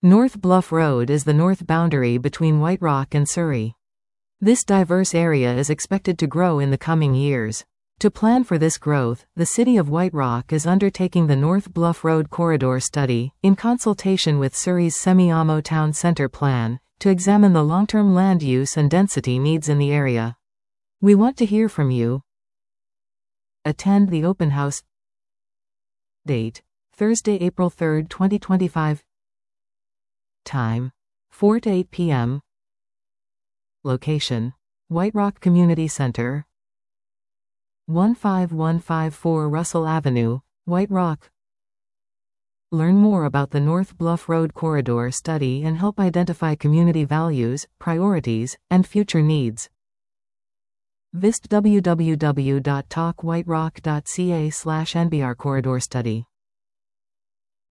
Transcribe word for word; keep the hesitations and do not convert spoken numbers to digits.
North Bluff Road is the north boundary between White Rock and Surrey. This diverse area is expected to grow in the coming years. To plan for this growth, the City of White Rock is undertaking the North Bluff Road Corridor Study, in consultation with Surrey's Semi-Amo Town Centre Plan, to examine the long-term land use and density needs in the area. We want to hear from you. Attend the open house. Date: Thursday, April third, twenty twenty-five. Time: four to eight p m Location: White Rock Community Center, one five one five four Russell Avenue, White Rock. Learn more about the North Bluff Road Corridor Study and help identify community values, priorities, and future needs. Visit w w w dot talk white rock dot c a slash N B R Corridor Study.